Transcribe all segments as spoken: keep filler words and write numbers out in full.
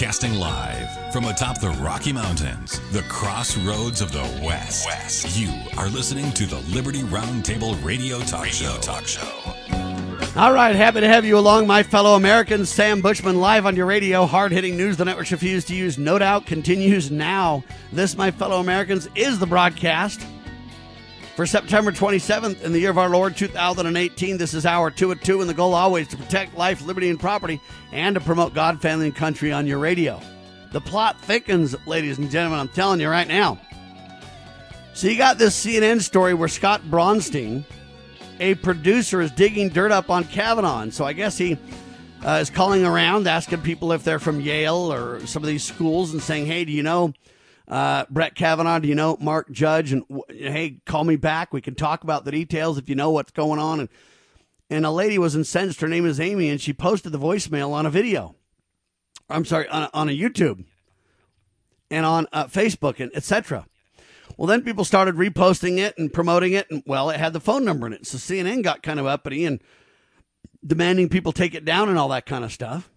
Broadcasting live from atop the Rocky Mountains, the crossroads of the West. West. You are listening to the Liberty Roundtable Radio Talk Radio Show. Talk Show. All right, happy to have you along, my fellow Americans. Sam Bushman, live on your radio. Hard-hitting news the networks refuse to use. No doubt continues now. This, my fellow Americans, is the broadcast for September twenty-seventh in the year of our Lord, two thousand eighteen. This is hour two at two, and the goal always to protect life, liberty, and property, and to promote God, family, and country on your radio. The plot thickens, ladies and gentlemen, I'm telling you right now. So you got this C N N story where Scott Bronstein, a producer, is digging dirt up on Kavanaugh. And so I guess he uh, is calling around, asking people if they're from Yale or some of these schools and saying, hey, do you know uh, Brett Kavanaugh? Do you know Mark Judge? And hey, call me back. We can talk about the details if you know what's going on. And, and a lady was incensed. Her name is Amy, and she posted the voicemail on a video. I'm sorry, on a, on a YouTube and on uh, Facebook and et cetera. Well, then people started reposting it and promoting it, and, well, it had the phone number in it. So C N N got kind of uppity and demanding people take it down and all that kind of stuff.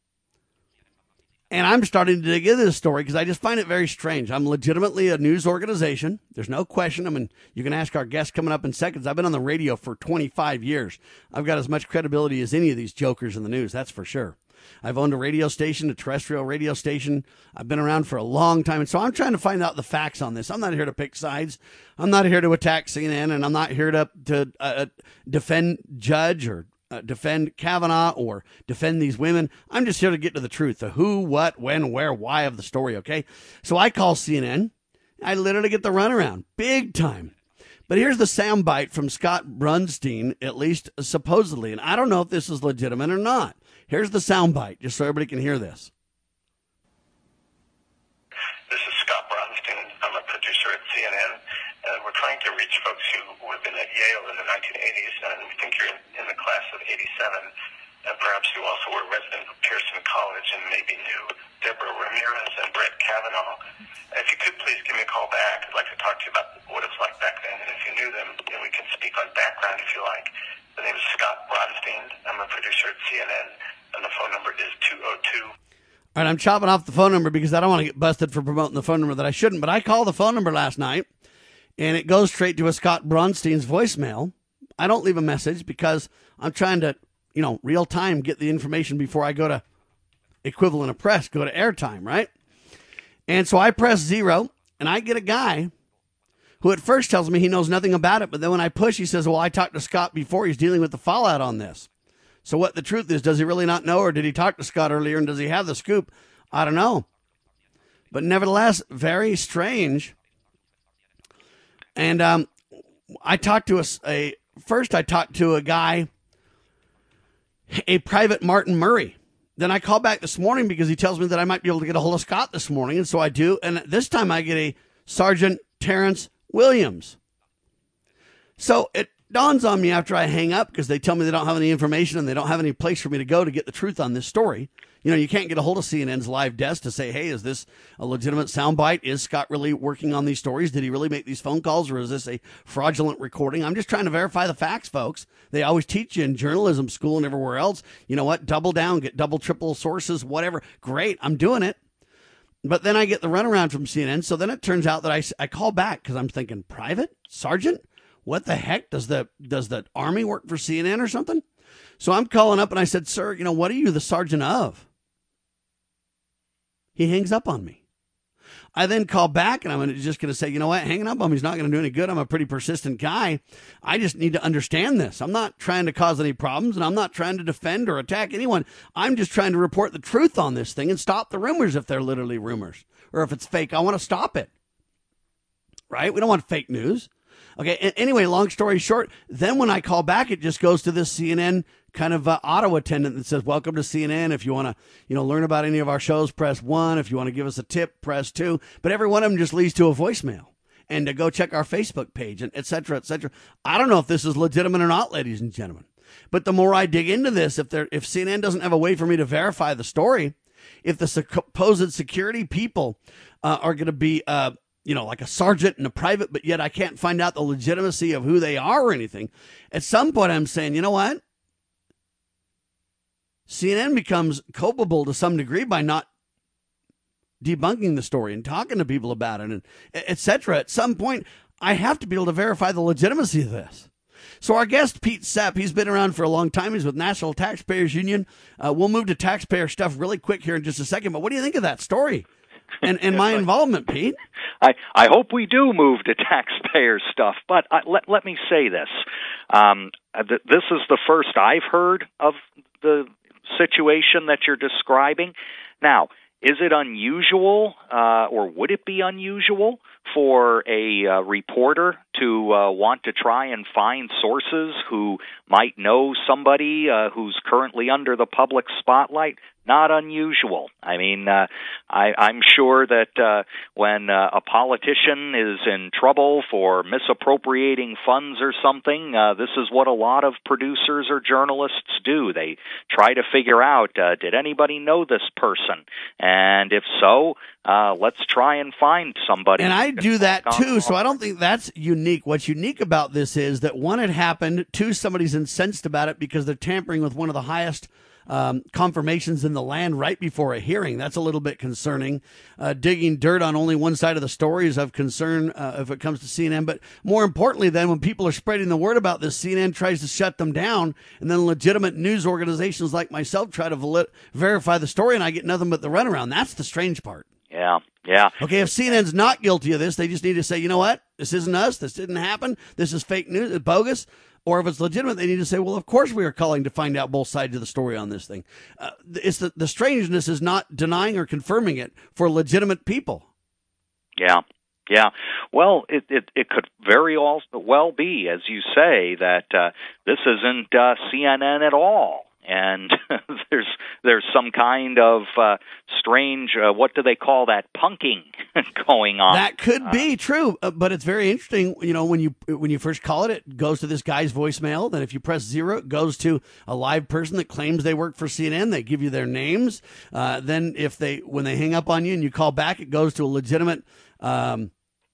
And I'm starting to dig into this story because I just find it very strange. I'm legitimately a news organization. There's no question. I mean, you can ask our guest coming up in seconds. I've been on the radio for twenty-five years. I've got as much credibility as any of these jokers in the news, that's for sure. I've owned a radio station, a terrestrial radio station. I've been around for a long time. And so I'm trying to find out the facts on this. I'm not here to pick sides. I'm not here to attack C N N, and I'm not here to, to uh, defend Judge or uh, defend Kavanaugh or defend these women. I'm just here to get to the truth, the who, what, when, where, why of the story, okay? So I call C N N. I literally get the runaround, big time. But here's the soundbite from Scott Bronstein, at least supposedly. And I don't know if this is legitimate or not. Here's the soundbite, just so everybody can hear this. This is Scott Bronstein. I'm a producer at C N N, and we're trying to reach folks who have been at Yale in the nineteen eighties, and we think you're in, in the class of eighty-seven, and perhaps you also were a resident of Pearson College and maybe knew Deborah Ramirez and Brett Kavanaugh. If you could please give me a call back, I'd like to talk to you about what it was like back then, and if you knew them, then we can speak on background if you like. The name is Scott Bronstein. I'm a producer at C N N, and the phone number is two oh two. All right, I'm chopping off the phone number because I don't want to get busted for promoting the phone number that I shouldn't, but I called the phone number last night, and it goes straight to a Scott Bronstein's voicemail. I don't leave a message because I'm trying to, you know, real time get the information before I go to equivalent of press, go to airtime, right? And so I press zero, and I get a guy who at first tells me he knows nothing about it, but then when I push, he says, well, I talked to Scott before. He's dealing with the fallout on this. So what the truth is, does he really not know, or did he talk to Scott earlier, and does he have the scoop? I don't know. But nevertheless, very strange. And um, I talked to a, a, first I talked to a guy, a private Martin Murray. Then I call back this morning because he tells me that I might be able to get a hold of Scott this morning, and so I do. And this time I get a Sergeant Terrence Williams. So it dawns on me after I hang up, because they tell me they don't have any information and they don't have any place for me to go to get the truth on this story. You know, you can't get a hold of C N N's live desk to say, hey, is this a legitimate soundbite? Is Scott really working on these stories? Did he really make these phone calls, or is this a fraudulent recording? I'm just trying to verify the facts, folks. They always teach you in journalism school and everywhere else. You know what? Double down, get double, triple sources, whatever. Great, I'm doing it. But then I get the runaround from C N N. So then it turns out that I, I call back because I'm thinking, private? Sergeant? What the heck? Does the does the Army work for C N N or something? So I'm calling up and I said, sir, you know, what are you the sergeant of? He hangs up on me. I then call back and I'm just going to say, you know what? Hanging up on me is not going to do any good. I'm a pretty persistent guy. I just need to understand this. I'm not trying to cause any problems, and I'm not trying to defend or attack anyone. I'm just trying to report the truth on this thing and stop the rumors if they're literally rumors, or if it's fake. I want to stop it. Right? We don't want fake news. Okay, anyway, long story short, then when I call back, it just goes to this C N N kind of uh, auto attendant that says, welcome to C N N. If you want to, you know, learn about any of our shows, press one. If you want to give us a tip, press two. But every one of them just leads to a voicemail. And to go check our Facebook page, and et cetera, et cetera. I don't know if this is legitimate or not, ladies and gentlemen. But the more I dig into this, if there, if C N N doesn't have a way for me to verify the story, if the supposed security people uh, are going to be uh, you know, like a sergeant and a private, but yet I can't find out the legitimacy of who they are or anything. At some point, I'm saying, you know what? C N N becomes culpable to some degree by not debunking the story and talking to people about it, and et cetera. At some point, I have to be able to verify the legitimacy of this. So our guest, Pete Sepp, he's been around for a long time. He's with National Taxpayers Union. Uh, we'll move to taxpayer stuff really quick here in just a second. But what do you think of that story and, and my involvement, Pete? I, I hope we do move to taxpayer stuff. But I, let, let me say this. Um, th- this is the first I've heard of the situation that you're describing. Now, is it unusual, uh, or would it be unusual for a uh, reporter to uh, want to try and find sources who might know somebody uh, who's currently under the public spotlight? Not unusual. I mean, uh, I, I'm sure that uh, when uh, a politician is in trouble for misappropriating funds or something, uh, this is what a lot of producers or journalists do. They try to figure out, uh, did anybody know this person? And if so, uh, let's try and find somebody. And I do that too, so I don't think that's unique. What's unique about this is that, one, it happened, two, somebody's incensed about it because they're tampering with one of the highest Um, confirmations in the land right before a hearing. That's a little bit concerning. Uh, digging dirt on only one side of the story is of concern uh, if it comes to C N N. But more importantly, then, when people are spreading the word about this, C N N tries to shut them down, and then legitimate news organizations like myself try to vali- verify the story, and I get nothing but the runaround. That's the strange part. Yeah, yeah. Okay, if C N N's not guilty of this, they just need to say, you know what? This isn't us. This didn't happen. This is fake news. It's bogus. Or if it's legitimate, they need to say, well, of course we are calling to find out both sides of the story on this thing. Uh, it's the, the strangeness is not denying or confirming it for legitimate people. Yeah, yeah. Well, it, it, it could very also well be, as you say, that uh, this isn't uh, C N N at all. And there's there's some kind of uh, strange, uh, what do they call that, punking going on. That could be uh, true, uh, but it's very interesting. You know, when you when you first call it, it goes to this guy's voicemail. Then if you press zero, it goes to a live person that claims they work for C N N. They give you their names. Uh, then if they when they hang up on you and you call back, it goes to a legitimate um,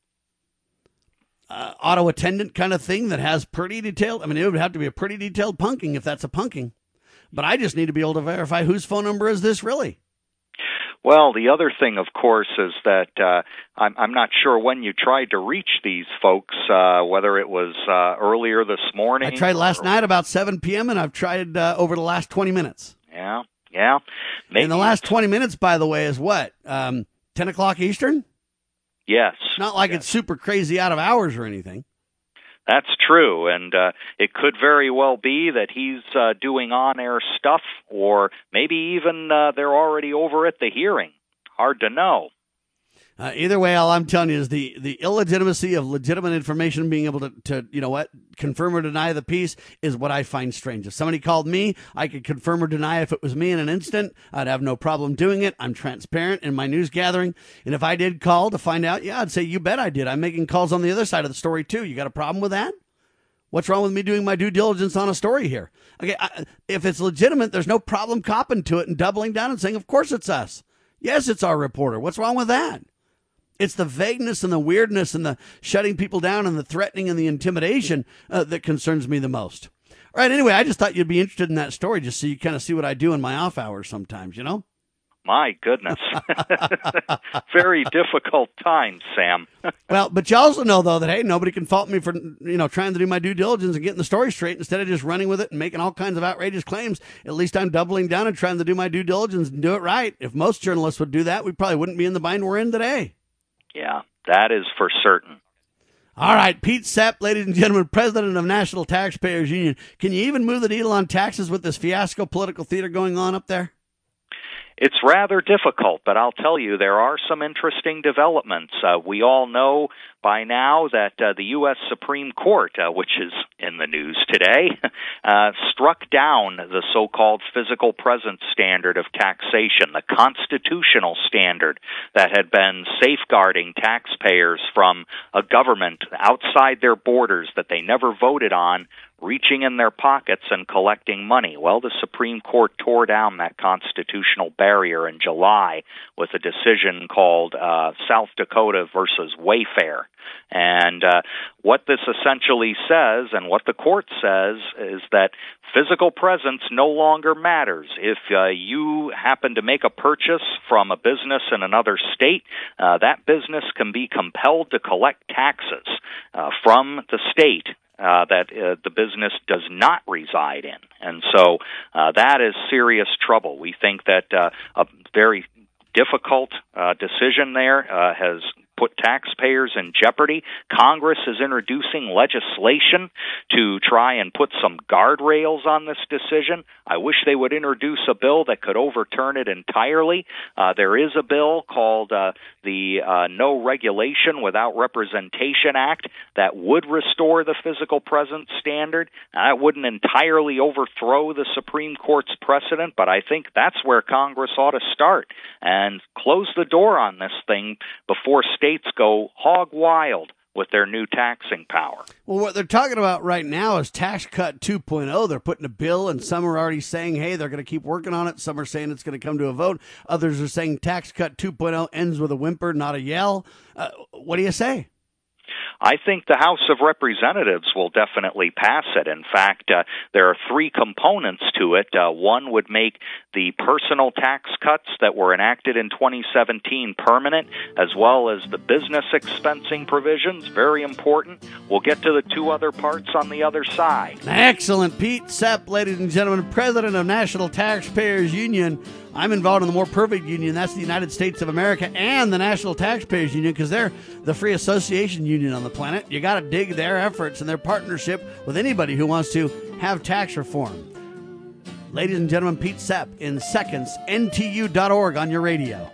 uh, auto attendant kind of thing that has pretty detailed. I mean, it would have to be a pretty detailed punking if that's a punking. But I just need to be able to verify whose phone number is this really. Well, the other thing, of course, is that uh, I'm, I'm not sure when you tried to reach these folks, uh, whether it was uh, earlier this morning. I tried last or, night about seven p.m., and I've tried uh, over the last twenty minutes. Yeah, yeah. Maybe. And the last twenty minutes, by the way, is what? Um, ten o'clock Eastern? Yes. It's not like yes. it's super crazy out of hours or anything. That's true, and uh, it could very well be that he's uh, doing on-air stuff, or maybe even uh, they're already over at the hearing. Hard to know. Uh, either way, all I'm telling you is the, the illegitimacy of legitimate information being able to, to, you know what, confirm or deny the piece is what I find strange. If somebody called me, I could confirm or deny if it was me in an instant. I'd have no problem doing it. I'm transparent in my news gathering. And if I did call to find out, yeah, I'd say, you bet I did. I'm making calls on the other side of the story, too. You got a problem with that? What's wrong with me doing my due diligence on a story here? Okay, I, if it's legitimate, there's no problem copping to it and doubling down and saying, of course it's us. Yes, it's our reporter. What's wrong with that? It's the vagueness and the weirdness and the shutting people down and the threatening and the intimidation uh, that concerns me the most. All right, anyway, I just thought you'd be interested in that story just so you kind of see what I do in my off hours sometimes, you know? My goodness. Very difficult times, Sam. Well, but you also know, though, that, hey, nobody can fault me for, you know, trying to do my due diligence and getting the story straight instead of just running with it and making all kinds of outrageous claims. At least I'm doubling down and trying to do my due diligence and do it right. If most journalists would do that, we probably wouldn't be in the bind we're in today. Yeah, that is for certain. All right, Pete Sepp, ladies and gentlemen, president of National Taxpayers Union. Can you even move the needle on taxes with this fiasco political theater going on up there? It's rather difficult, but I'll tell you, there are some interesting developments. Uh, we all know by now that uh, the U S Supreme Court, uh, which is in the news today, uh, struck down the so-called physical presence standard of taxation, the constitutional standard that had been safeguarding taxpayers from a government outside their borders that they never voted on reaching in their pockets and collecting money. Well, the Supreme Court tore down that constitutional barrier in July with a decision called uh, South Dakota versus Wayfair. And uh, what this essentially says, and what the court says, is that physical presence no longer matters. If uh, you happen to make a purchase from a business in another state, uh, that business can be compelled to collect taxes uh, from the state Uh, that uh, the business does not reside in. And so uh, that is serious trouble. We think that uh, a very difficult uh, decision there uh, has put taxpayers in jeopardy. Congress is introducing legislation to try and put some guardrails on this decision. I wish they would introduce a bill that could overturn it entirely. Uh, there is a bill called uh, the uh, No Regulation Without Representation Act that would restore the physical presence standard. Now, that wouldn't entirely overthrow the Supreme Court's precedent, but I think that's where Congress ought to start and close the door on this thing before states go hog wild with their new taxing power. Well, what they're talking about right now is Tax Cut two point oh. They're putting a bill, and some are already saying, hey, they're going to keep working on it. Some are saying it's going to come to a vote. Others are saying Tax Cut two point oh ends with a whimper, not a yell. Uh, what do you say? I think the House of Representatives will definitely pass it. In fact, uh, there are three components to it. Uh, one would make the personal tax cuts that were enacted in twenty seventeen permanent, as well as the business expensing provisions, very important. We'll get to the two other parts on the other side. Excellent. Pete Sepp, ladies and gentlemen, president of National Taxpayers Union. I'm involved in the more perfect union. That's the United States of America and the National Taxpayers Union, because they're the free association union on the planet. You got to dig their efforts and their partnership with anybody who wants to have tax reform. Ladies and gentlemen, Pete Sepp in seconds, N T U dot org on your radio.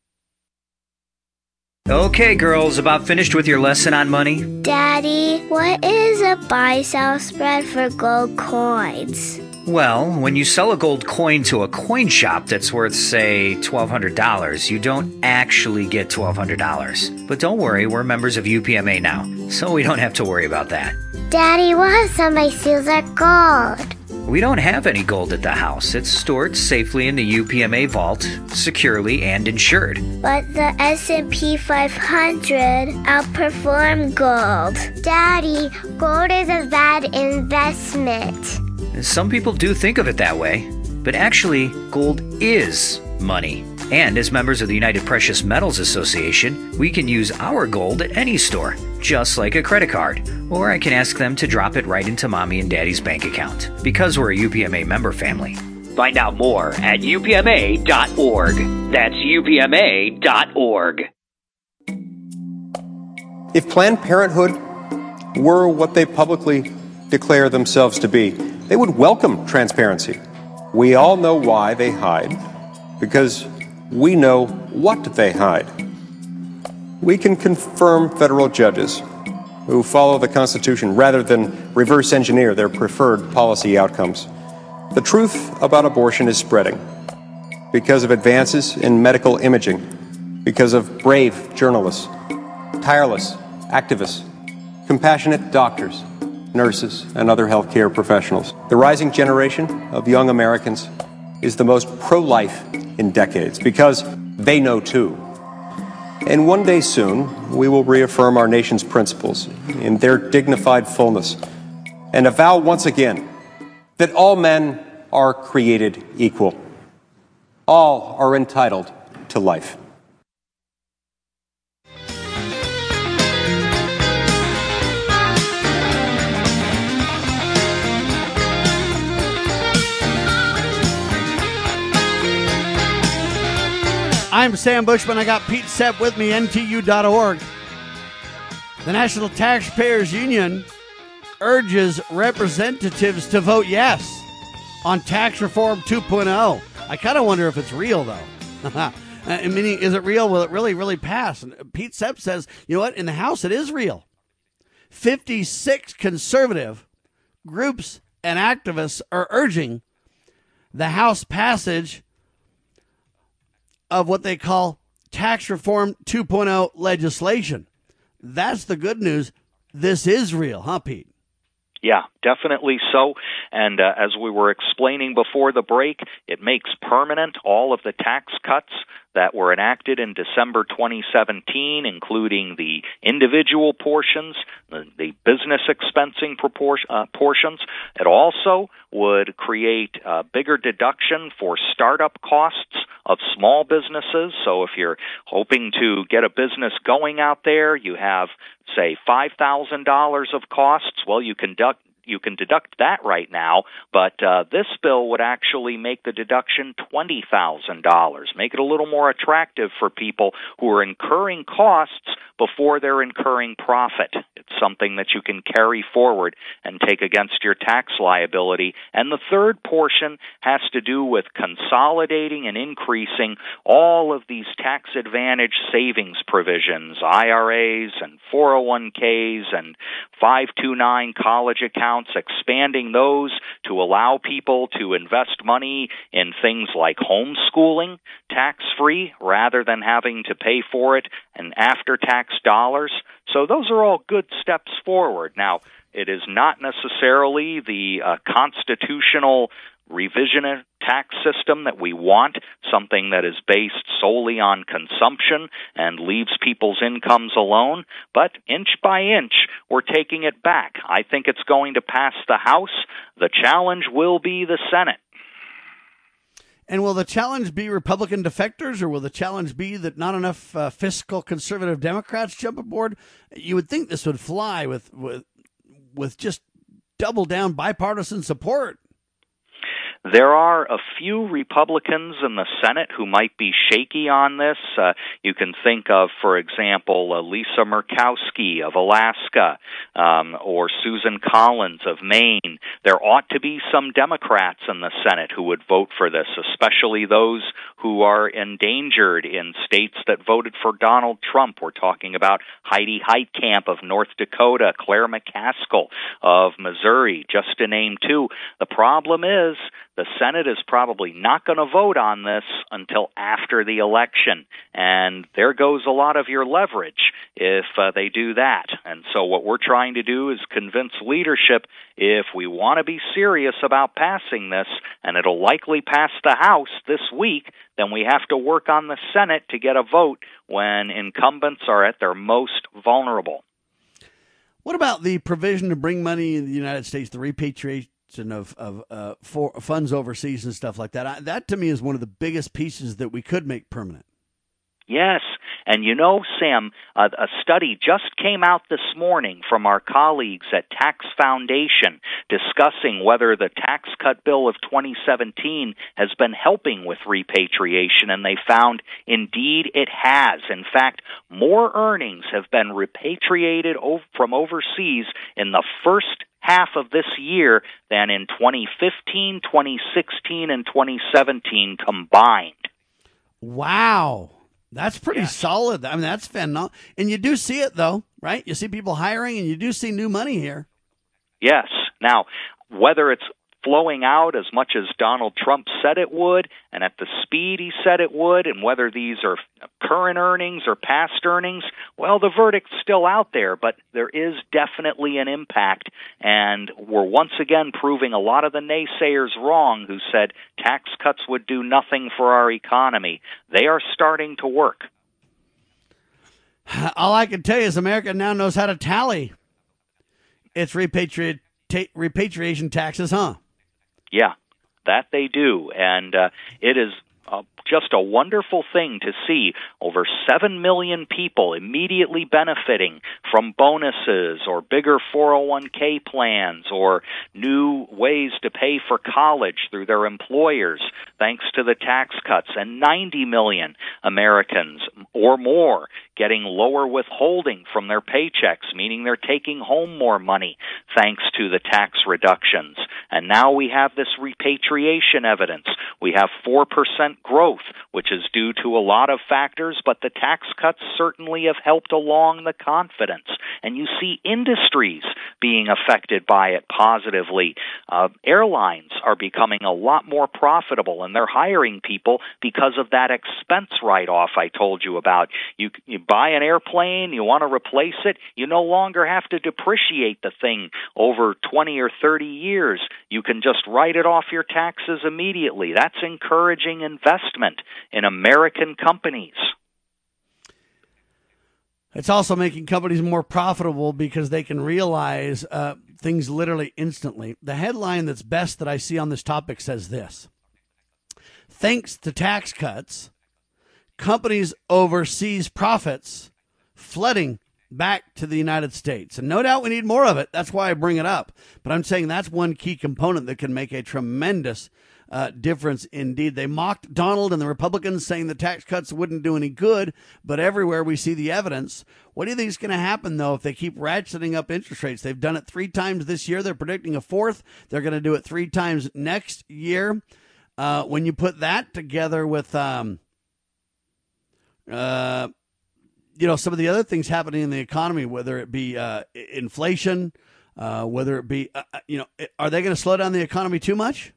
Okay, girls, about finished with your lesson on money? Daddy, what is a buy-sell spread for gold coins? Well, when you sell a gold coin to a coin shop that's worth, say, twelve hundred dollars, you don't actually get twelve hundred dollars. But don't worry, we're members of U P M A now, so we don't have to worry about that. Daddy, what if somebody steals our gold? We don't have any gold at the house. It's stored safely in the U P M A vault, securely and insured. But the S and P five hundred outperformed gold. Daddy, gold is a bad investment. Some people do think of it that way, but actually, gold is money. And as members of the United Precious Metals Association, we can use our gold at any store, just like a credit card. Or I can ask them to drop it right into Mommy and Daddy's bank account, because we're a U P M A member family. Find out more at U P M A dot org. That's U P M A dot org. If Planned Parenthood were what they publicly declare themselves to be, they would welcome transparency. We all know why they hide, because we know what they hide. We can confirm federal judges who follow the Constitution rather than reverse engineer their preferred policy outcomes. The truth about abortion is spreading because of advances in medical imaging, because of brave journalists, tireless activists, compassionate doctors, nurses, and other healthcare professionals. The rising generation of young Americans is the most pro-life in decades because they know too. And one day soon, we will reaffirm our nation's principles in their dignified fullness and avow once again that all men are created equal. All are entitled to life. I'm Sam Bushman. I got Pete Sepp with me, N T U dot org. The National Taxpayers Union urges representatives to vote yes on Tax Reform two point oh. I kind of wonder if it's real, though. Meaning, is it real? Will it really, really pass? And Pete Sepp says, you know what? In the House, it is real. fifty-six conservative groups and activists are urging the House passage of what they call Tax Reform two point oh legislation. That's the good news. This is real, huh, Pete? Yeah, Definitely so. And uh, as we were explaining before the break, it makes permanent all of the tax cuts that were enacted in December twenty seventeen, including the individual portions, the, the business expensing propor- uh, portions. It also would create a bigger deduction for startup costs of small businesses. So if you're hoping to get a business going out there, you have, say, five thousand dollars of costs, well, you can deduct You can deduct that right now, but uh, this bill would actually make the deduction twenty thousand dollars, make it a little more attractive for people who are incurring costs before they're incurring profit. It's something that you can carry forward and take against your tax liability. And the third portion has to do with consolidating and increasing all of these tax advantage savings provisions, I R As and four oh one k's and five two nine college accounts, expanding those to allow people to invest money in things like homeschooling tax-free rather than having to pay for it in after-tax dollars. So those are all good steps forward. Now, it is not necessarily the uh, constitutional revisionist tax system that we want, something that is based solely on consumption and leaves people's incomes alone. But inch by inch, we're taking it back. I think it's going to pass the House. The challenge will be the Senate. And will the challenge be Republican defectors, or will the challenge be that not enough uh, fiscal conservative Democrats jump aboard? You would think this would fly with with, with just double down bipartisan support. There are a few Republicans in the Senate who might be shaky on this. Uh, you can think of, for example, uh, Lisa Murkowski of Alaska, um, or Susan Collins of Maine. There ought to be some Democrats in the Senate who would vote for this, especially those who are endangered in states that voted for Donald Trump. We're talking about Heidi Heitkamp of North Dakota, Claire McCaskill of Missouri, just to name two. The problem is, the Senate is probably not going to vote on this until after the election, and there goes a lot of your leverage if uh, they do that. And so what we're trying to do is convince leadership, if we want to be serious about passing this, and it'll likely pass the House this week, then we have to work on the Senate to get a vote when incumbents are at their most vulnerable. What about the provision to bring money in the United States, the repatriation of of uh, for funds overseas and stuff like that? I, that to me is one of the biggest pieces that we could make permanent. Yes, and you know, Sam, a, a study just came out this morning from our colleagues at Tax Foundation discussing whether the tax cut bill of twenty seventeen has been helping with repatriation, and they found indeed it has. In fact, more earnings have been repatriated over, from overseas in the first half of this year than in twenty fifteen, twenty sixteen, and twenty seventeen combined. Wow. That's pretty yes. solid. I mean, that's phenomenal. And you do see it, though, right? You see people hiring, and you do see new money here. Yes. Now, whether it's flowing out as much as Donald Trump said it would, and at the speed he said it would, and whether these are current earnings or past earnings, well, the verdict's still out there, but there is definitely an impact, and we're once again proving a lot of the naysayers wrong who said tax cuts would do nothing for our economy. They are starting to work. All I can tell you is America now knows how to tally its repatriate, ta- repatriation taxes, huh? Yeah, that they do, and uh, it is uh, just a wonderful thing to see over seven million people immediately benefiting from bonuses or bigger four oh one k plans or new ways to pay for college through their employers thanks to the tax cuts, and ninety million Americans or more getting lower withholding from their paychecks, meaning they're taking home more money thanks to the tax reductions. And now we have this repatriation evidence. We have four percent growth, which is due to a lot of factors, but the tax cuts certainly have helped along the confidence. and you see industries being affected by it positively. Uh, airlines are becoming a lot more profitable, and they're hiring people because of that expense write-off I told you about. You, you buy an airplane, you want to replace it, you no longer have to depreciate the thing over twenty or thirty years. You can just write it off your taxes immediately. That's encouraging investment in American companies. It's also making companies more profitable because they can realize uh, things literally instantly. The headline that's best that I see on this topic says this: thanks to tax cuts, companies overseas profits flooding back to the United States. And no doubt we need more of it. That's why I bring it up. But I'm saying that's one key component that can make a tremendous uh, difference indeed. They mocked Donald and the Republicans, saying the tax cuts wouldn't do any good, but everywhere we see the evidence. What do you think is going to happen, though, if they keep ratcheting up interest rates? They've done it three times this year. They're predicting a fourth. They're going to do it three times next year. Uh, when you put that together with um, uh, you know, some of the other things happening in the economy, whether it be uh, inflation, uh, whether it be, uh, you know, are they going to slow down the economy too much?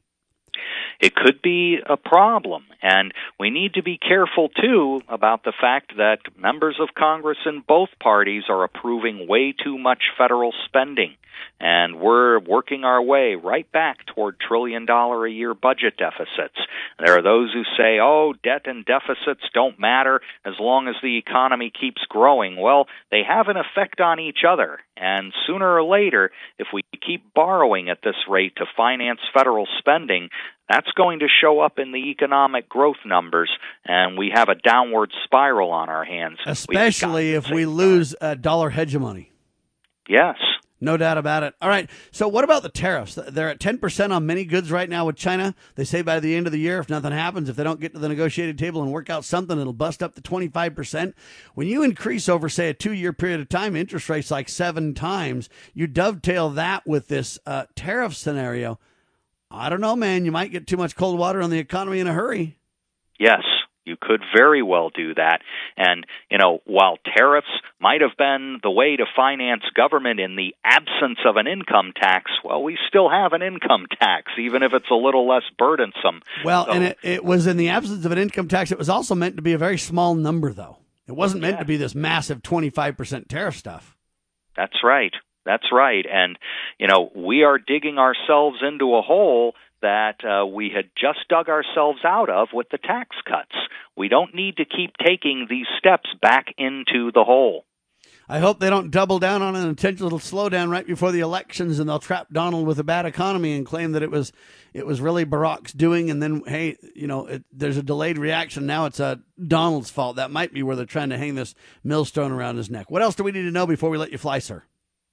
It could be a problem, and we need to be careful, too, about the fact that members of Congress in both parties are approving way too much federal spending, and we're working our way right back toward trillion-dollar-a-year budget deficits. There are those who say, oh, debt and deficits don't matter as long as the economy keeps growing. Well, they have an effect on each other, and sooner or later, if we keep borrowing at this rate to finance federal spending, that's going to show up in the economic growth numbers, and we have a downward spiral on our hands. Especially if we lose uh, dollar hegemony. Yes. No doubt about it. All right. So what about the tariffs? They're at ten percent on many goods right now with China. They say by the end of the year, if nothing happens, if they don't get to the negotiated table and work out something, it'll bust up to twenty-five percent. When you increase over, say, a two-year period of time, interest rates like seven times, you dovetail that with this uh, tariff scenario. I don't know, man. You might get too much cold water on the economy in a hurry. Yes, you could very well do that. And, you know, while tariffs might have been the way to finance government in the absence of an income tax, well, we still have an income tax, even if it's a little less burdensome. Well, so, and it, it was in the absence of an income tax. It was also meant to be a very small number, though. It wasn't meant yeah. to be this massive twenty-five percent tariff stuff. That's right. That's right. And, you know, we are digging ourselves into a hole that uh, we had just dug ourselves out of with the tax cuts. We don't need to keep taking these steps back into the hole. I hope they don't double down on an intentional slowdown right before the elections, and they'll trap Donald with a bad economy and claim that it was it was really Barack's doing. And then, hey, you know, it, there's a delayed reaction. Now it's uh, Donald's fault. That might be where they're trying to hang this millstone around his neck. What else do we need to know before we let you fly, sir?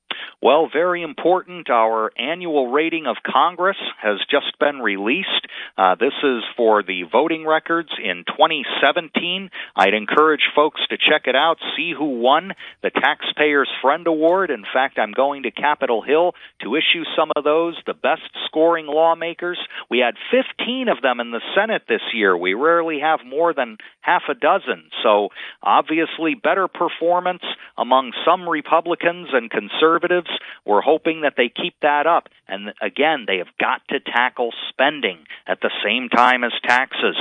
Well, very important. Our annual rating of Congress has just been released. Uh, this is for the voting records in twenty seventeen. I'd encourage folks to check it out, see who won the Taxpayers Friend Award. In fact, I'm going to Capitol Hill to issue some of those, the best scoring lawmakers. We had fifteen of them in the Senate this year. We rarely have more than half a dozen. So obviously better performance among some Republicans and conservatives. We're hoping that they keep that up. And again, they have got to tackle spending at the same time as taxes.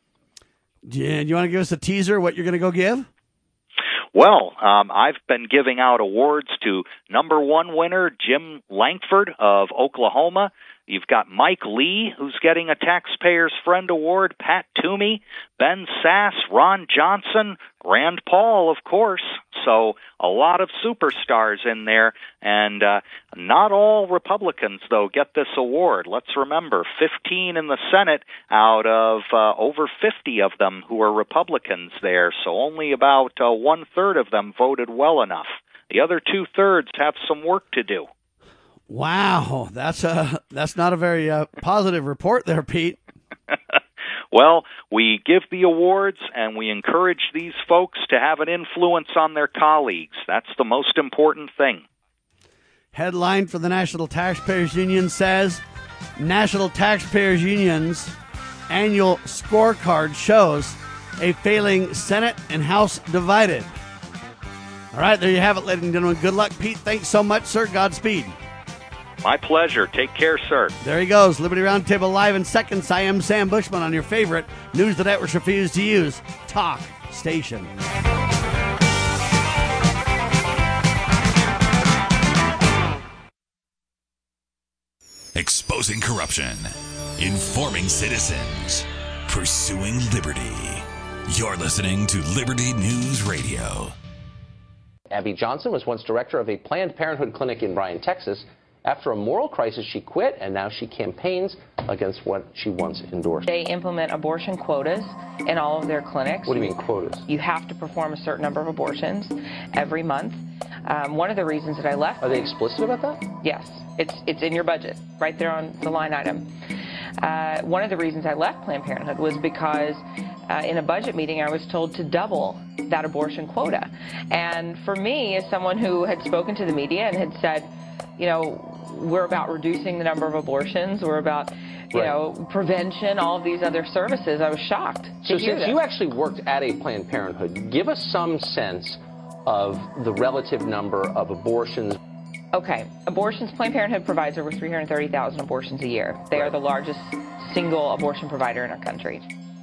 Yeah, you want to give us a teaser what you're going to go give? Well, um, I've been giving out awards to number one winner, Jim Lankford of Oklahoma. You've got Mike Lee, who's getting a Taxpayers Friend Award, Pat Toomey, Ben Sass, Ron Johnson, Rand Paul, of course. So a lot of superstars in there, and uh, not all Republicans, though, get this award. Let's remember, fifteen in the Senate out of uh, over fifty of them who are Republicans there, so only about uh, one-third of them voted well enough. The other two-thirds have some work to do. Wow, that's a that's not a very uh, positive report there, Pete. Well, we give the awards and we encourage these folks to have an influence on their colleagues. That's the most important thing. Headline for the National Taxpayers Union says, National Taxpayers Union's annual scorecard shows a failing Senate and House divided. All right, there you have it, ladies and gentlemen. Good luck, Pete. Thanks so much, sir. Godspeed. My pleasure. Take care, sir. There he goes. Liberty Roundtable live in seconds. I am Sam Bushman on your favorite news the networks refuse to use talk station. Exposing corruption, informing citizens, pursuing liberty. You're listening to Liberty News Radio. Abby Johnson was once director of a Planned Parenthood clinic in Bryan, Texas. After a moral crisis, she quit, and now she campaigns against what she once endorsed. They implement abortion quotas in all of their clinics. What do you mean quotas? You have to perform a certain number of abortions every month. Um, one of the reasons that I left... Are they explicit about that? Yes. It's, it's in your budget, right there on the line item. Uh, one of the reasons I left Planned Parenthood was because uh, in a budget meeting I was told to double that abortion quota. And for me, as someone who had spoken to the media and had said, you know, we're about reducing the number of abortions, we're about, you right. know, prevention, all of these other services, I was shocked to So hear since this. you actually worked at a Planned Parenthood, give us some sense of the relative number of abortions. Okay, abortions, Planned Parenthood provides over three hundred thirty thousand abortions a year. They are the largest single abortion provider in our country.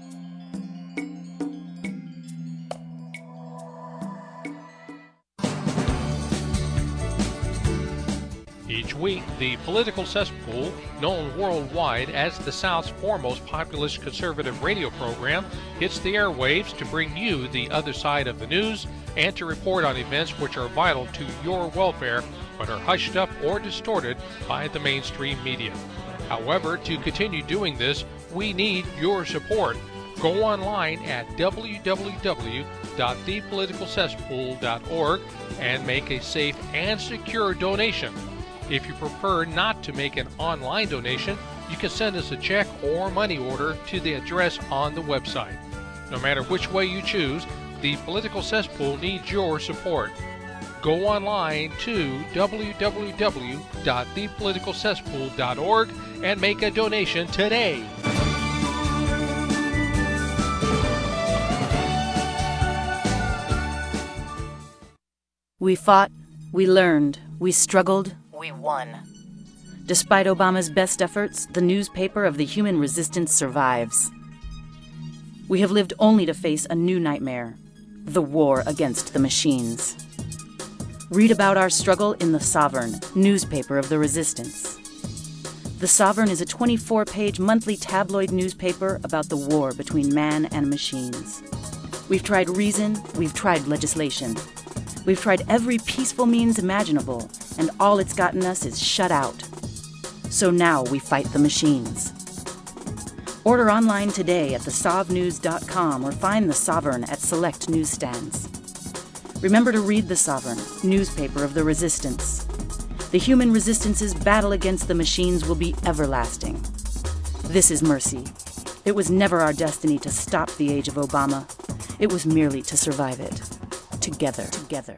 Each week, the political cesspool, known worldwide as the South's foremost populist conservative radio program, hits the airwaves to bring you the other side of the news and to report on events which are vital to your welfare but are hushed up or distorted by the mainstream media. However, to continue doing this, we need your support. Go online at w w w dot the political cesspool dot org and make a safe and secure donation. If you prefer not to make an online donation, you can send us a check or money order to the address on the website. No matter which way you choose, the Political Cesspool needs your support. Go online to w w w dot the political cesspool dot org and make a donation today. We fought, we learned, we struggled, we won. Despite Obama's best efforts, the newspaper of the human resistance survives. We have lived only to face a new nightmare, the war against the machines. Read about our struggle in The Sovereign, newspaper of the resistance. The Sovereign is a twenty-four page monthly tabloid newspaper about the war between man and machines. We've tried reason, we've tried legislation. We've tried every peaceful means imaginable, and all it's gotten us is shut out. So now we fight the machines. Order online today at the sov news dot com or find The Sovereign at select newsstands. Remember to read The Sovereign, newspaper of the resistance. The human resistance's battle against the machines will be everlasting. This is mercy. It was never our destiny to stop the age of Obama. It was merely to survive it. Together, together.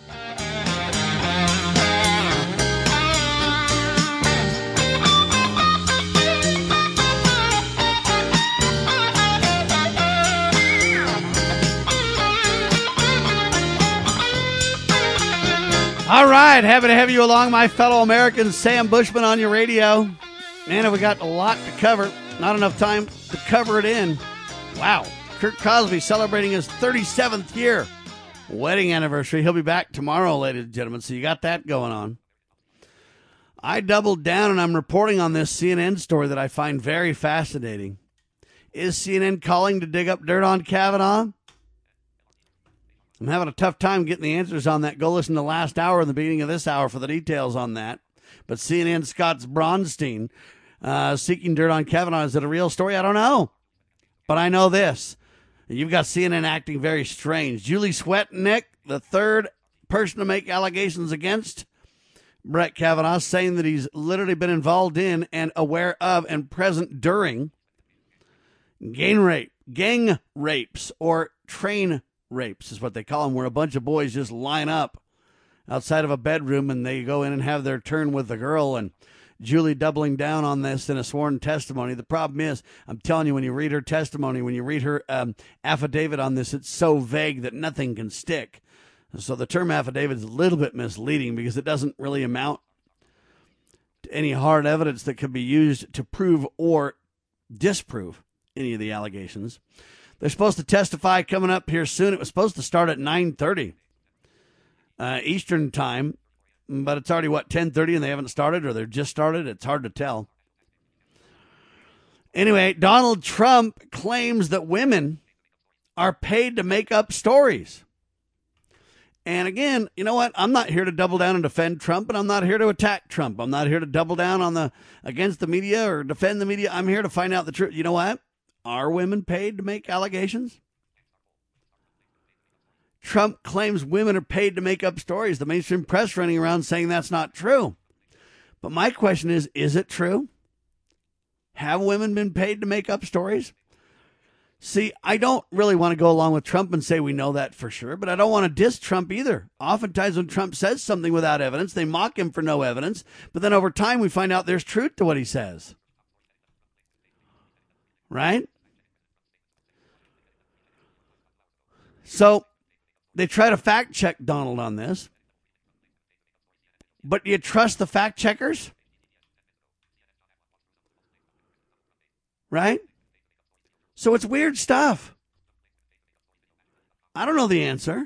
All right, happy to have you along, my fellow Americans. Sam Bushman on your radio. Man, we got a lot to cover. Not enough time to cover it in. Wow. Kurt Cosby celebrating his thirty-seventh year wedding anniversary. He'll be back tomorrow, ladies and gentlemen, so you got that going on. I doubled down, and I'm reporting on this C N N story that I find very fascinating. Is C N N calling to dig up dirt on Kavanaugh? I'm having a tough time getting the answers on that. Go listen to last hour and the beginning of this hour for the details on that. But C N N Scott's Bronstein uh, seeking dirt on Kavanaugh. Is it a real story? I don't know. But I know this. You've got C N N acting very strange. Julie Swetnick, the third person to make allegations against Brett Kavanaugh, saying that he's literally been involved in and aware of and present during gang rape, gang rapes or train rapes is what they call them, where a bunch of boys just line up outside of a bedroom and they go in and have their turn with the girl. And Julie doubling down on this in a sworn testimony. The problem is, I'm telling you, when you read her testimony, when you read her um, affidavit on this, it's so vague that nothing can stick. So the term affidavit is a little bit misleading because it doesn't really amount to any hard evidence that could be used to prove or disprove any of the allegations. They're supposed to testify coming up here soon. It was supposed to start at nine thirty uh, Eastern time, but it's already, what, ten thirty and they haven't started, or they're just started? It's hard to tell. Anyway, Donald Trump claims that women are paid to make up stories. And again, you know what? I'm not here to double down and defend Trump, and I'm not here to attack Trump. I'm not here to double down on the against the media or defend the media. I'm here to find out the truth. You know what? Are women paid to make allegations? Trump claims women are paid to make up stories. The mainstream press running around saying that's not true. But my question is, is it true? Have women been paid to make up stories? See, I don't really want to go along with Trump and say we know that for sure, but I don't want to diss Trump either. Oftentimes when Trump says something without evidence, they mock him for no evidence, but then over time we find out there's truth to what he says. Right? So they try to fact check Donald on this, but do you trust the fact checkers? Right? So it's weird stuff. I don't know the answer.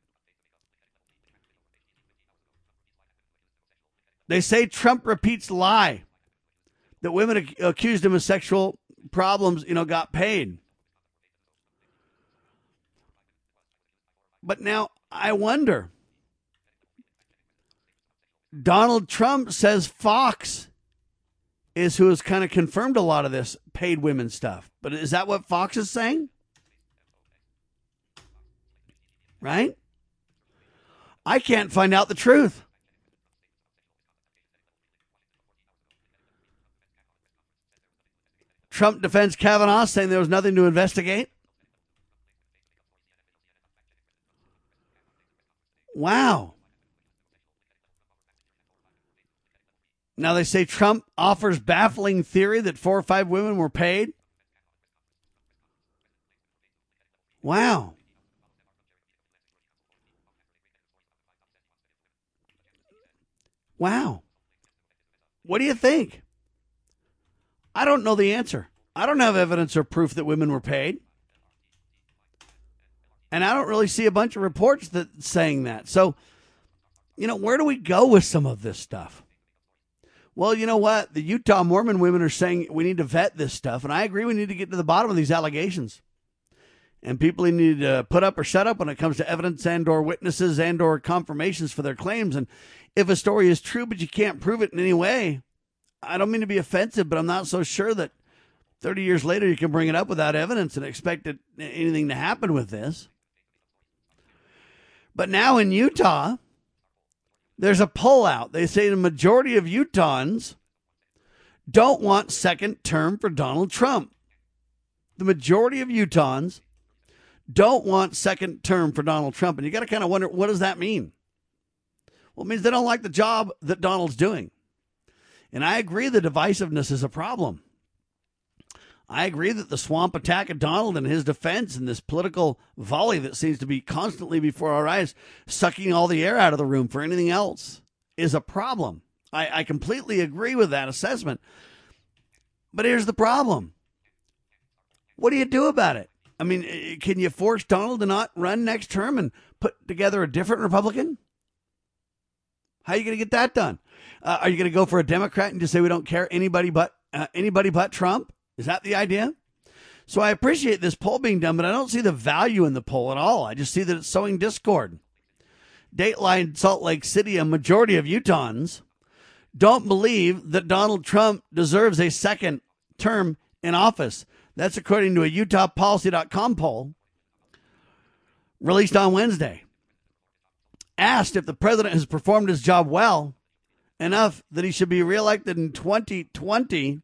They say Trump repeats lie that women ac- accused him of sexual problems, you know, got paid. But now I wonder. Donald Trump says Fox is who has kind of confirmed a lot of this paid women stuff. But is that what Fox is saying? Right? I can't find out the truth. Trump defends Kavanaugh, saying there was nothing to investigate. Wow. Now they say Trump offers baffling theory that four or five women were paid. Wow. Wow. What do you think? I don't know the answer. I don't have evidence or proof that women were paid. And I don't really see a bunch of reports that saying that. So, you know, where do we go with some of this stuff? Well, you know what? The Utah Mormon women are saying we need to vet this stuff. And I agree we need to get to the bottom of these allegations. And people need to put up or shut up when it comes to evidence and or witnesses and or confirmations for their claims. And if a story is true, but you can't prove it in any way, I don't mean to be offensive, but I'm not so sure that thirty years later you can bring it up without evidence and expect it, anything to happen with this. But now in Utah, there's a poll out. They say the majority of Utahns don't want second term for Donald Trump. The majority of Utahns don't want second term for Donald Trump. And you got to kind of wonder, what does that mean? Well, it means they don't like the job that Donald's doing. And I agree the divisiveness is a problem. I agree that the swamp attack of Donald and his defense and this political volley that seems to be constantly before our eyes, sucking all the air out of the room for anything else, is a problem. I, I completely agree with that assessment. But here's the problem. What do you do about it? I mean, can you force Donald to not run next term and put together a different Republican? How are you going to get that done? Uh, are you going to go for a Democrat and just say we don't care anybody but uh, anybody but Trump? Is that the idea? So I appreciate this poll being done, but I don't see the value in the poll at all. I just see that it's sowing discord. Dateline Salt Lake City, a majority of Utahns don't believe that Donald Trump deserves a second term in office. That's according to a Utah Policy dot com poll released on Wednesday. Asked if the president has performed his job well enough that he should be reelected in twenty twenty,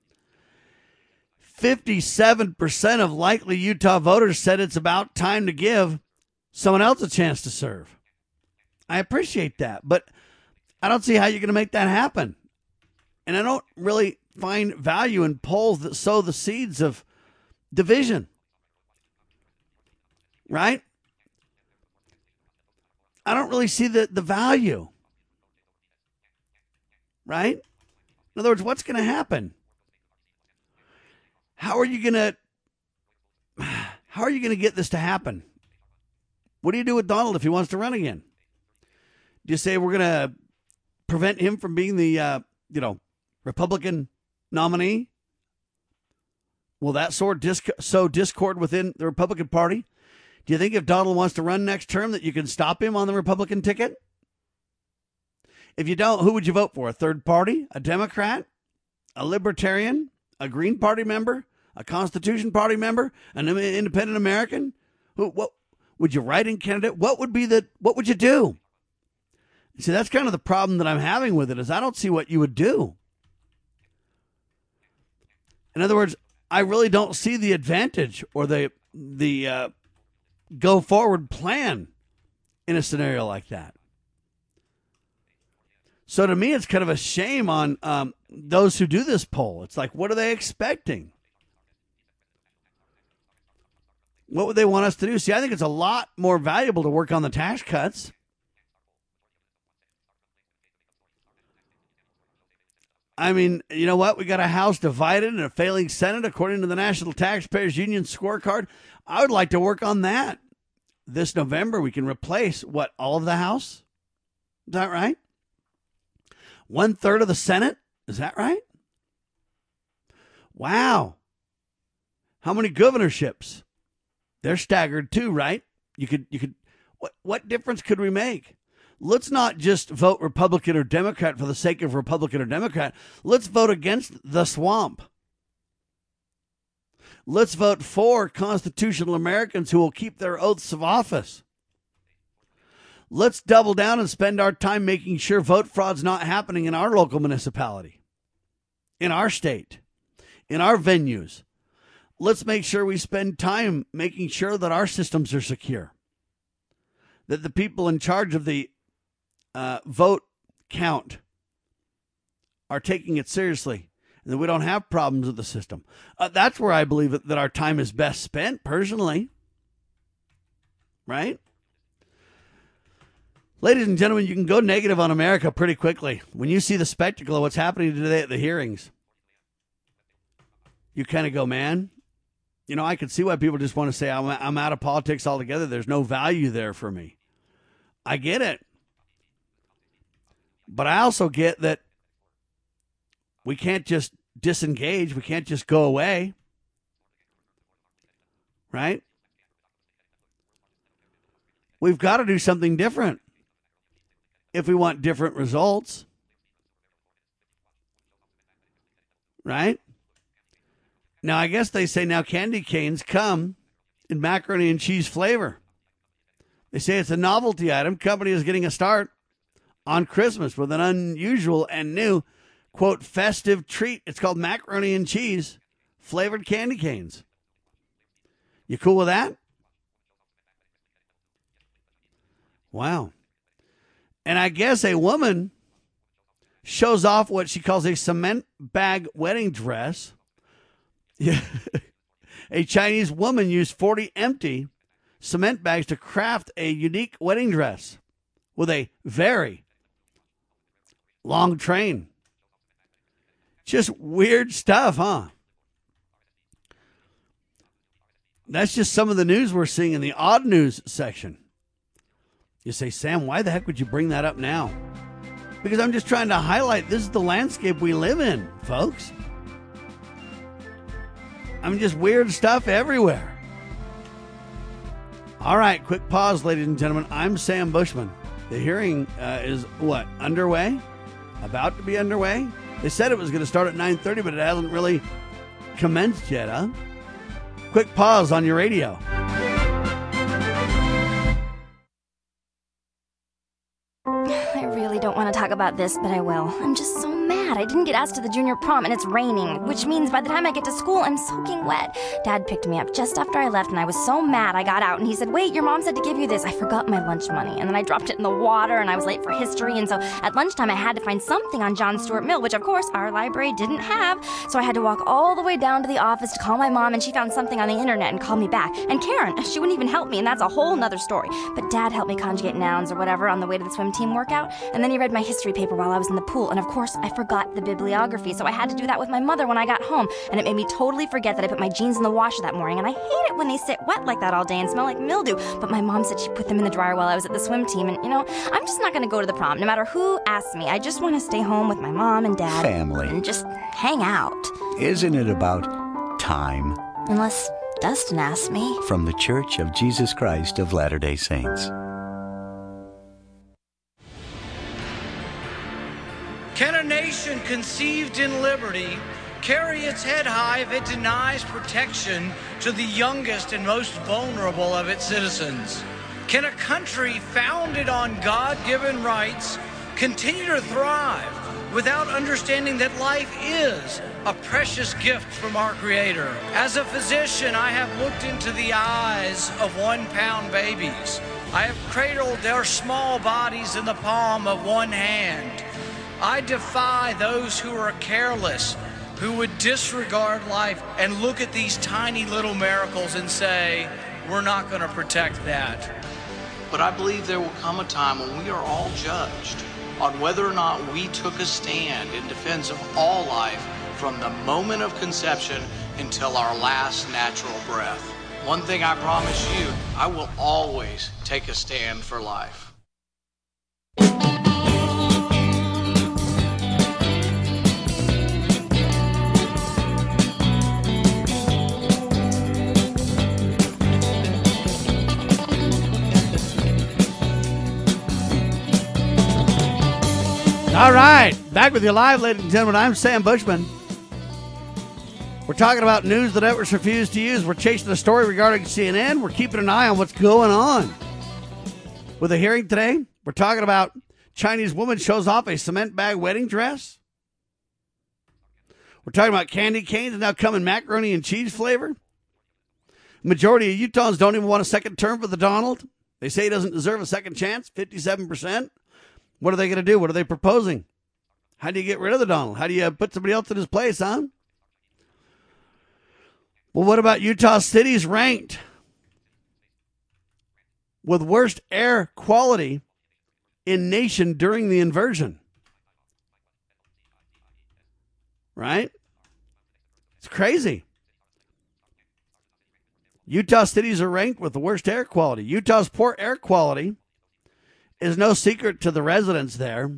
fifty-seven percent of likely Utah voters said it's about time to give someone else a chance to serve. I appreciate that, but I don't see how you're going to make that happen. And I don't really find value in polls that sow the seeds of division. Right? I don't really see the, the value. Right? In other words, what's going to happen? How are you going to how are you going to get this to happen? What do you do with Donald if he wants to run again? Do you say we're going to prevent him from being the uh, you know, Republican nominee? Will that sow, disc- sow discord within the Republican Party? Do you think if Donald wants to run next term that you can stop him on the Republican ticket? If you don't, who would you vote for? A third party? A Democrat? A Libertarian? A Green Party member? A Constitution Party member? An Independent American? Who? What would you write in candidate? What would be the? What would you do? See, that's kind of the problem that I'm having with it. Is I don't see what you would do. In other words, I really don't see the advantage or the the uh, go forward plan in a scenario like that. So to me, it's kind of a shame on um, those who do this poll. It's like, what are they expecting? What would they want us to do? See, I think it's a lot more valuable to work on the tax cuts. I mean, you know what? We got a House divided and a failing Senate, according to the National Taxpayers Union scorecard. I would like to work on that. This November, we can replace, what, all of the House? Is that right? One third of the Senate? Is that right? Wow. How many governorships? They're staggered too, right? You could, you could, what, what difference could we make? Let's not just vote Republican or Democrat for the sake of Republican or Democrat. Let's vote against the swamp. Let's vote for constitutional Americans who will keep their oaths of office. Let's double down and spend our time making sure vote fraud's not happening in our local municipality, in our state, in our venues. Let's make sure we spend time making sure that our systems are secure, that the people in charge of the uh, vote count are taking it seriously, and that we don't have problems with the system. Uh, that's where I believe that our time is best spent, personally. Right? Ladies and gentlemen, you can go negative on America pretty quickly. When you see the spectacle of what's happening today at the hearings, you kind of go, man, you know, I can see why people just want to say, I'm, I'm out of politics altogether. There's no value there for me. I get it. But I also get that we can't just disengage. We can't just go away. Right? We've got to do something different if we want different results. Right? Now, I guess they say now candy canes come in macaroni and cheese flavor. They say it's a novelty item. Company is getting a start on Christmas with an unusual and new, quote, festive treat. It's called macaroni and cheese flavored candy canes. You cool with that? Wow. And I guess a woman shows off what she calls a cement bag wedding dress. Yeah. A Chinese woman used forty empty cement bags to craft a unique wedding dress with a very long train. Just weird stuff, huh? That's just some of the news we're seeing in the odd news section. You say, Sam, why the heck would you bring that up now? Because I'm just trying to highlight this is the landscape we live in, folks. I mean, just weird stuff everywhere. All right, quick pause, ladies and gentlemen. I'm Sam Bushman. The hearing uh, is, what, underway? About to be underway? They said it was going to start at nine thirty, but it hasn't really commenced yet, huh? Quick pause on your radio. I really don't want to talk about this, but I will. I'm just so mad. I didn't get asked to the junior prom and it's raining, which means by the time I get to school, I'm soaking wet. Dad picked me up just after I left and I was so mad I got out and he said, wait, your mom said to give you this. I forgot my lunch money and then I dropped it in the water and I was late for history, and so at lunchtime I had to find something on John Stuart Mill, which of course our library didn't have. So I had to walk all the way down to the office to call my mom, and she found something on the internet and called me back. And Karen, she wouldn't even help me, and that's a whole nother story. But Dad helped me conjugate nouns or whatever on the way to the swim team workout, and then he read my history paper while I was in the pool, and of course I forgot the bibliography, so I had to do that with my mother when I got home, and it made me totally forget that I put my jeans in the washer that morning, and I hate it when they sit wet like that all day and smell like mildew, but my mom said she put them in the dryer while I was at the swim team, and you know, I'm just not going to go to the prom, no matter who asks me. I just want to stay home with my mom and Dad. Family. And just hang out. Isn't it about time? Unless Dustin asks me. From the Church of Jesus Christ of Latter-day Saints. Can a nation conceived in liberty carry its head high if it denies protection to the youngest and most vulnerable of its citizens? Can a country founded on God-given rights continue to thrive without understanding that life is a precious gift from our Creator? As a physician, I have looked into the eyes of one-pound babies. I have cradled their small bodies in the palm of one hand. I defy those who are careless, who would disregard life and look at these tiny little miracles and say, we're not going to protect that. But I believe there will come a time when we are all judged on whether or not we took a stand in defense of all life from the moment of conception until our last natural breath. One thing I promise you, I will always take a stand for life. All right, back with you live, ladies and gentlemen. I'm Sam Bushman. We're talking about news the networks refuse to use. We're chasing a story regarding C N N. We're keeping an eye on what's going on. With a hearing today, we're talking about Chinese woman shows off a cement bag wedding dress. We're talking about candy canes now come in macaroni and cheese flavor. Majority of Utahns don't even want a second term for the Donald. They say he doesn't deserve a second chance, fifty-seven percent. What are they going to do? What are they proposing? How do you get rid of the Donald? How do you put somebody else in his place, huh? Well, what about Utah cities ranked with worst air quality in nation during the inversion? Right? It's crazy. Utah cities are ranked with the worst air quality. Utah's poor air quality is no secret to the residents there.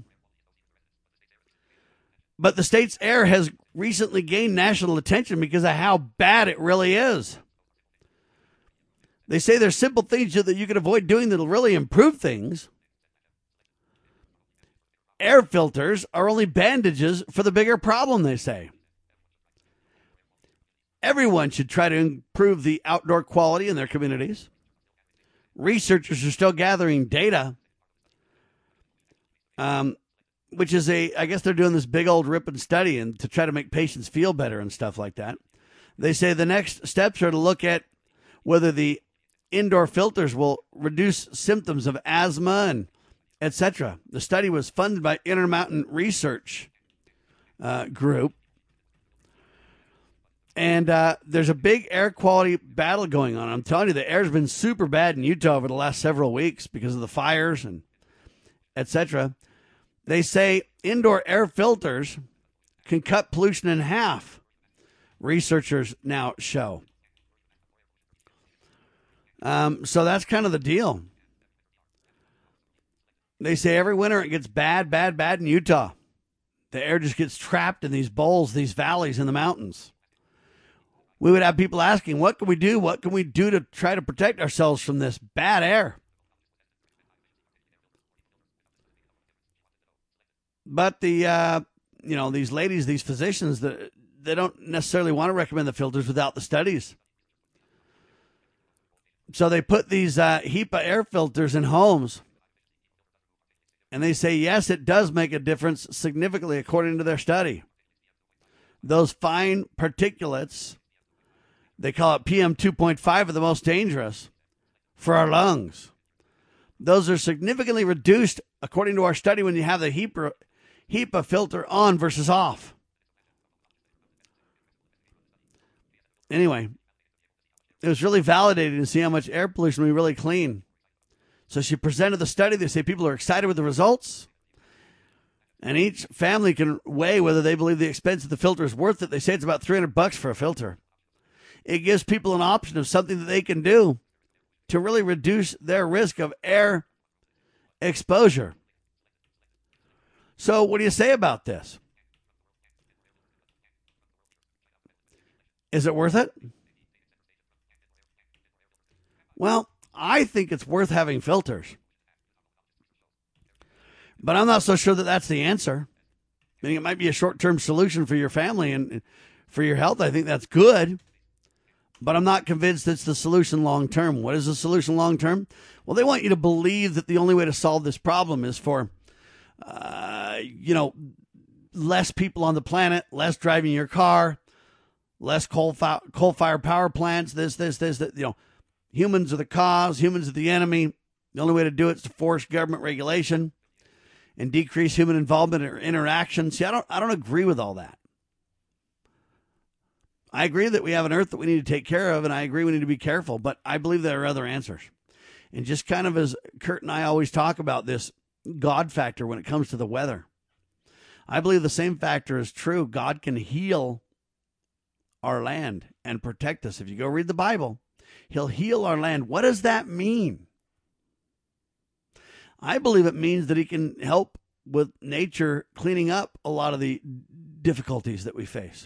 But the state's air has recently gained national attention because of how bad it really is. They say there's simple things that you can avoid doing that'll really improve things. Air filters are only bandages for the bigger problem, they say. Everyone should try to improve the outdoor quality in their communities. Researchers are still gathering data. Um, which is a, I guess they're doing this big old rip and study and to try to make patients feel better and stuff like that. They say the next steps are to look at whether the indoor filters will reduce symptoms of asthma and et cetera. The study was funded by Intermountain Research uh, Group. And uh, there's a big air quality battle going on. I'm telling you, the air's been super bad in Utah over the last several weeks because of the fires and et cetera. They say indoor air filters can cut pollution in half, researchers now show. Um, so that's kind of the deal. They say every winter it gets bad, bad, bad in Utah. The air just gets trapped in these bowls, these valleys in the mountains. We would have people asking, what can we do? What can we do to try to protect ourselves from this bad air? But the, uh, you know, these ladies, these physicians, the, they don't necessarily want to recommend the filters without the studies. So they put these uh, HEPA air filters in homes. And they say, yes, it does make a difference significantly according to their study. Those fine particulates, they call it P M two point five, are the most dangerous for our lungs. Those are significantly reduced, according to our study, when you have the HEPA, HEPA filter on versus off. Anyway, it was really validating to see how much air pollution we really clean. So she presented the study. They say people are excited with the results. And each family can weigh whether they believe the expense of the filter is worth it. They say it's about three hundred bucks for a filter. It gives people an option of something that they can do to really reduce their risk of air exposure. So what do you say about this? Is it worth it? Well, I think it's worth having filters. But I'm not so sure that that's the answer. I think it might be a short-term solution for your family and for your health. I think that's good. But I'm not convinced it's the solution long-term. What is the solution long-term? Well, they want you to believe that the only way to solve this problem is for, uh, you know, less people on the planet, less driving your car, less coal fi- coal-fired power plants, this, this, this, that, you know. Humans are the cause. Humans are the enemy. The only way to do it is to force government regulation and decrease human involvement or interaction. See, I don't, I don't agree with all that. I agree that we have an earth that we need to take care of, and I agree we need to be careful, but I believe there are other answers. And just kind of as Kurt and I always talk about this God factor when it comes to the weather, I believe the same factor is true. God can heal our land and protect us. If you go read the Bible, He'll heal our land. What does that mean? I believe it means that he can help with nature cleaning up a lot of the difficulties that we face.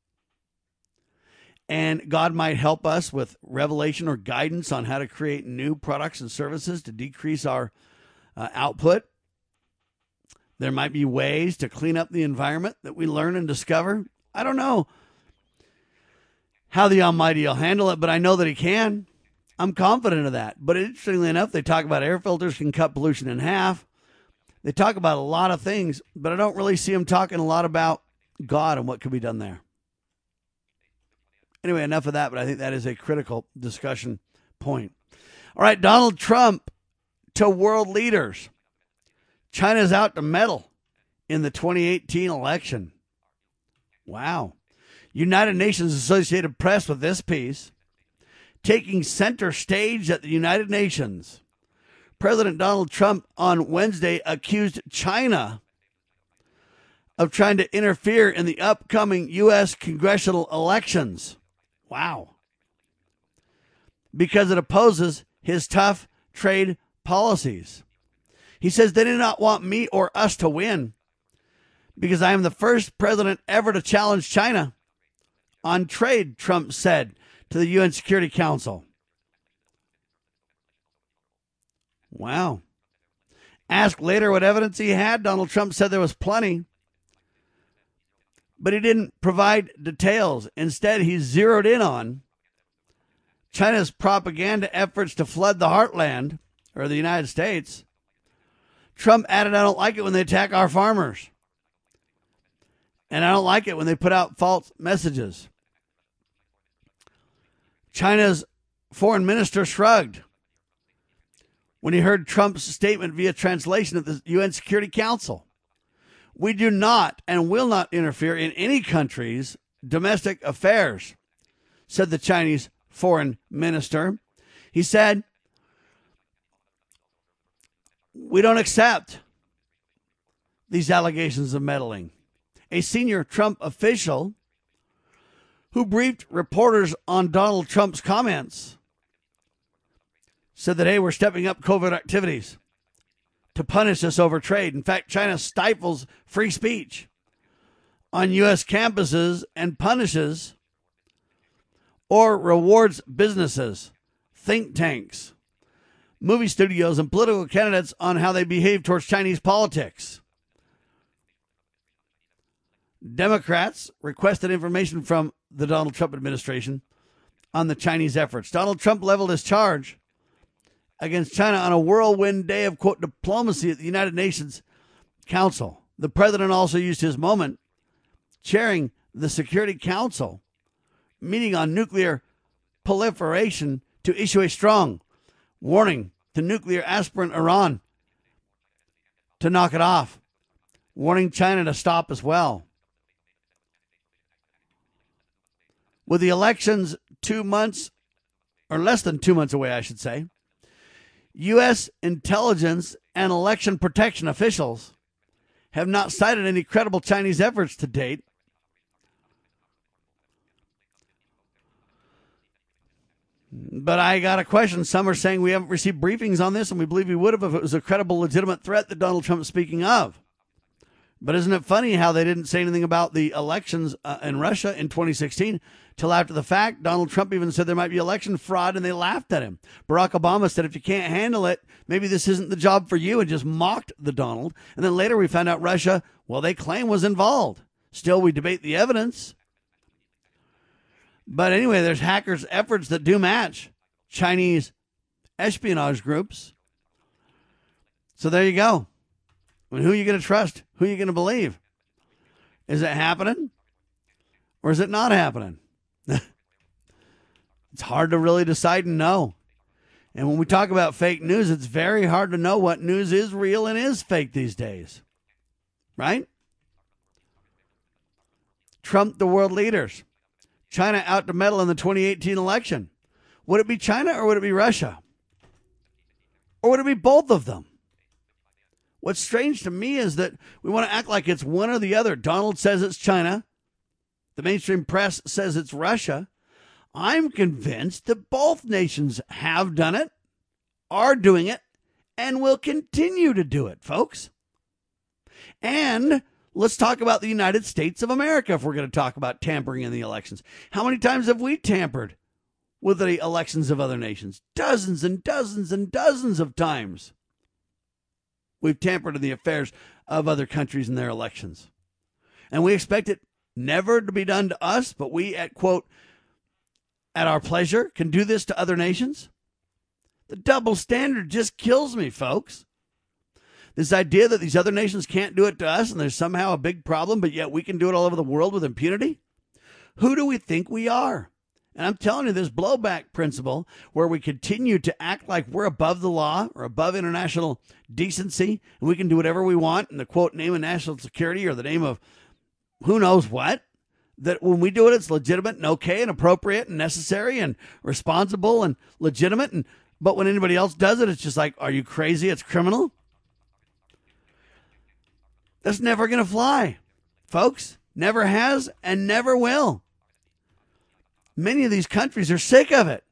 And God might help us with revelation or guidance on how to create new products and services to decrease our uh, output. There might be ways to clean up the environment that we learn and discover. I don't know how the Almighty will handle it, but I know that he can. I'm confident of that. But interestingly enough, they talk about air filters can cut pollution in half. They talk about a lot of things, but I don't really see them talking a lot about God and what could be done there. Anyway, enough of that, but I think that is a critical discussion point. All right, Donald Trump to world leaders. China's out to meddle in the twenty eighteen election. Wow. United Nations Associated Press with this piece. Taking center stage at the United Nations, President Donald Trump on Wednesday accused China of trying to interfere in the upcoming U S congressional elections. Wow. Because it opposes his tough trade policies. He says they do not want me or us to win because I am the first president ever to challenge China on trade, Trump said to the U N Security Council. Wow. Asked later what evidence he had, Donald Trump said there was plenty, but he didn't provide details. Instead, he zeroed in on China's propaganda efforts to flood the heartland, or the United States. Trump added, I don't like it when they attack our farmers. And I don't like it when they put out false messages. China's foreign minister shrugged when he heard Trump's statement via translation at the U N Security Council. We do not and will not interfere in any country's domestic affairs, said the Chinese foreign minister. He said, we don't accept these allegations of meddling. A senior Trump official who briefed reporters on Donald Trump's comments said that, hey, we're stepping up covert activities to punish us over trade. In fact, China stifles free speech on U S campuses and punishes or rewards businesses, think tanks, movie studios, and political candidates on how they behave towards Chinese politics. Democrats requested information from the Donald Trump administration on the Chinese efforts. Donald Trump leveled his charge against China on a whirlwind day of, quote, diplomacy at the United Nations Council. The president also used his moment chairing the Security Council meeting on nuclear proliferation to issue a strong warning to nuclear aspirant Iran to knock it off, warning China to stop as well. With the elections two months, or less than two months away, I should say, U S intelligence and election protection officials have not cited any credible Chinese efforts to date. But I got a question. Some are saying we haven't received briefings on this, and we believe we would have if it was a credible, legitimate threat that Donald Trump is speaking of. But isn't it funny how they didn't say anything about the elections uh, in Russia in twenty sixteen till after the fact? Donald Trump even said there might be election fraud, and they laughed at him. Barack Obama said, if you can't handle it, maybe this isn't the job for you, and just mocked the Donald. And then later we found out Russia, well, they claim was involved. Still, we debate the evidence. But anyway, there's hackers' efforts that do match Chinese espionage groups. So there you go. I mean, who are you going to trust? Who are you going to believe? Is it happening or is it not happening? It's hard to really decide and know. And when we talk about fake news, it's very hard to know what news is real and is fake these days. Right? Trump, the world leaders. China out to meddle in the twenty eighteen election. Would it be China or would it be Russia? Or would it be both of them? What's strange to me is that we want to act like it's one or the other. Donald says it's China. The mainstream press says it's Russia. I'm convinced that both nations have done it, are doing it, and will continue to do it, folks. And let's talk about the United States of America if we're going to talk about tampering in the elections. How many times have we tampered with the elections of other nations? Dozens and dozens and dozens of times. We've tampered in the affairs of other countries and their elections. And we expect it never to be done to us, but we, at quote, at our pleasure, can do this to other nations. The double standard just kills me, folks. This idea that these other nations can't do it to us and there's somehow a big problem, but yet we can do it all over the world with impunity. Who do we think we are? And I'm telling you, this blowback principle where we continue to act like we're above the law or above international decency and we can do whatever we want in the quote name of national security or the name of who knows what, that when we do it, it's legitimate and okay and appropriate and necessary and responsible and legitimate. And but when anybody else does it, it's just like, are you crazy? It's criminal. That's never going to fly, folks. Never has and never will. Many of these countries are sick of it.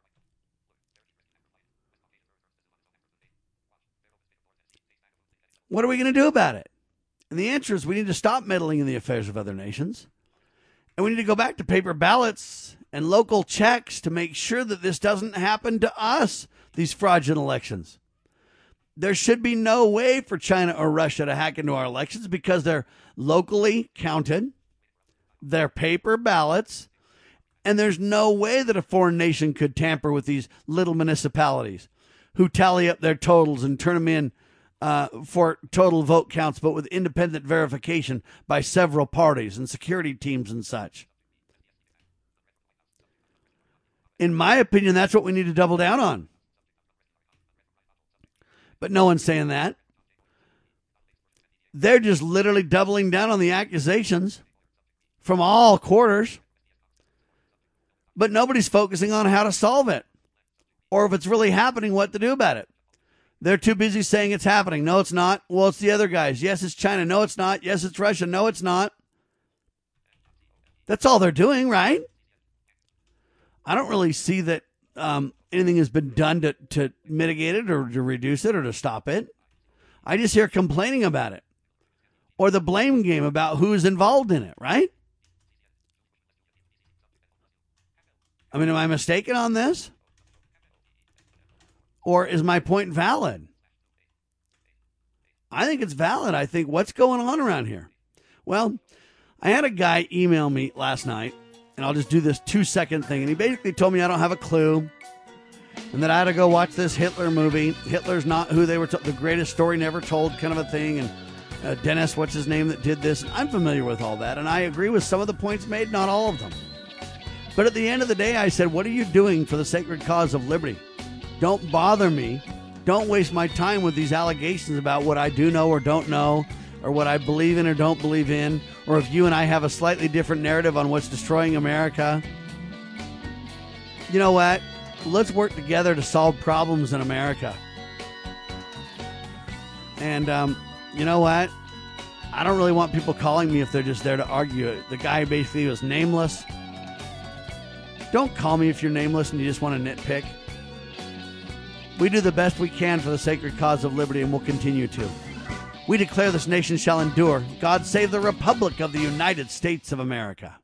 What are we going to do about it? And the answer is we need to stop meddling in the affairs of other nations. And we need to go back to paper ballots and local checks to make sure that this doesn't happen to us, these fraudulent elections. There should be no way for China or Russia to hack into our elections because they're locally counted, they're paper ballots, and there's no way that a foreign nation could tamper with these little municipalities who tally up their totals and turn them in uh, for total vote counts, but with independent verification by several parties and security teams and such. In my opinion, that's what we need to double down on. But no one's saying that. They're just literally doubling down on the accusations from all quarters. But nobody's focusing on how to solve it. Or if it's really happening, what to do about it. They're too busy saying it's happening. No, it's not. Well, it's the other guys. Yes, it's China. No, it's not. Yes, it's Russia. No, it's not. That's all they're doing, right? I don't really see that um, anything has been done to, to mitigate it or to reduce it or to stop it. I just hear complaining about it. Or the blame game about who's involved in it, right? I mean, am I mistaken on this? Or is my point valid? I think it's valid. I think what's going on around here? Well, I had a guy email me last night, and I'll just do this two-second thing. And he basically told me I don't have a clue. and that I had to go watch this Hitler movie. Hitler's not who they were told, the greatest story never told kind of a thing. And uh, Dennis, what's his name, that did this. And I'm familiar with all that, and I agree with some of the points made, not all of them. But at the end of the day, I said, what are you doing for the sacred cause of liberty? Don't bother me. Don't waste my time with these allegations about what I do know or don't know, or what I believe in or don't believe in, or if you and I have a slightly different narrative on what's destroying America. You know what? Let's work together to solve problems in America. And um, you know what? I don't really want people calling me if they're just there to argue. The guy basically was nameless. Don't call me if you're nameless and you just want to nitpick. We do the best we can for the sacred cause of liberty, and we'll continue to. We declare this nation shall endure. God save the Republic of the United States of America.